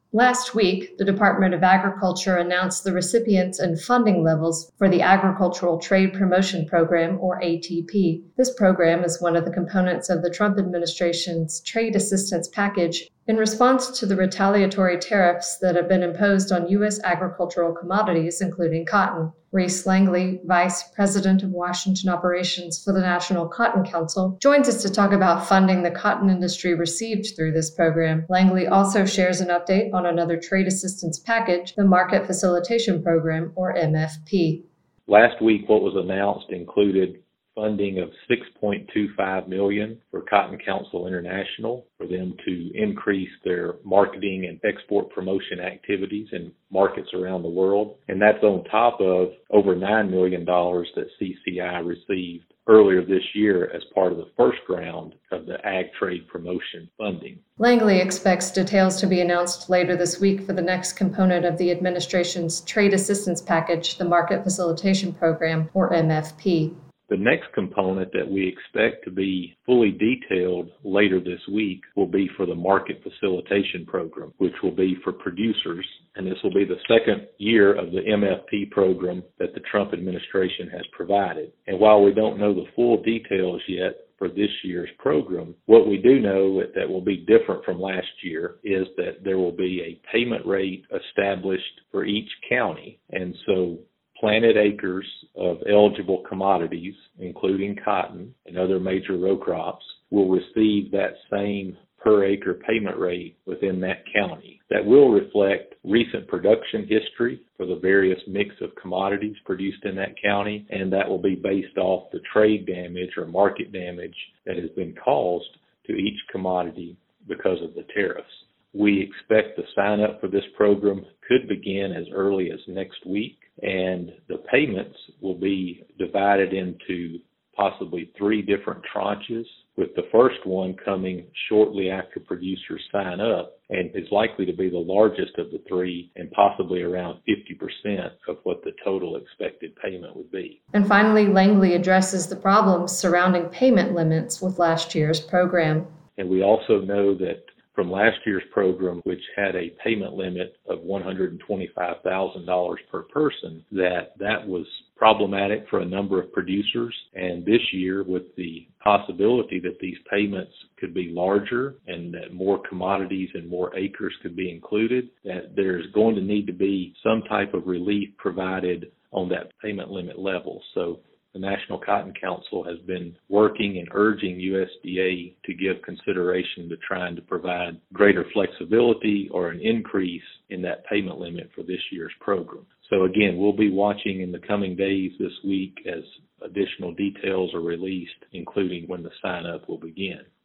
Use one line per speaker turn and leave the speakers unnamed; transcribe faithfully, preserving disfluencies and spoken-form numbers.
Last week, the Department of Agriculture announced the recipients and funding levels for the Agricultural Trade Promotion Program, or A T P. This program is one of the components of the Trump administration's trade assistance package in response to the retaliatory tariffs that have been imposed on U S agricultural commodities, including cotton. Reese Langley, Vice President of Washington Operations for the National Cotton Council, joins us to talk about funding the cotton industry received through this program. Langley also shares an update on another trade assistance package, the Market Facilitation Program, or M F P.
Last week, what was announced included funding of six point two five million dollars for Cotton Council International for them to increase their marketing and export promotion activities in markets around the world. And that's on top of over nine million dollars that C C I received earlier this year as part of the first round of the Ag Trade Promotion funding.
Langley expects details to be announced later this week for the next component of the administration's trade assistance package, the Market Facilitation Program, or M F P.
The next component that we expect to be fully detailed later this week will be for the Market Facilitation Program, which will be for producers. And this will be the second year of the M F P program that the Trump administration has provided. And while we don't know the full details yet for this year's program, what we do know that, that will be different from last year is that there will be a payment rate established for each county. And so planted acres of eligible commodities, including cotton and other major row crops, will receive that same per acre payment rate within that county. That will reflect recent production history for the various mix of commodities produced in that county, and that will be based off the trade damage or market damage that has been caused to each commodity because of the tariffs. We expect the sign up for this program could begin as early as next week, and the payments will be divided into possibly three different tranches, with the first one coming shortly after producers sign up and is likely to be the largest of the three and possibly around fifty percent of what the total expected payment would be.
And finally, Langley addresses the problems surrounding payment limits with last year's program.
And we also know that from last year's program, which had a payment limit of one hundred twenty-five thousand dollars per person, that that was problematic for a number of producers. And this year, with the possibility that these payments could be larger and that more commodities and more acres could be included, that there's going to need to be some type of relief provided on that payment limit level. So the National Cotton Council has been working and urging U S D A to give consideration to trying to provide greater flexibility or an increase in that payment limit for this year's program. So again, we'll be watching in the coming days this week as additional details are released, including when the sign up will begin.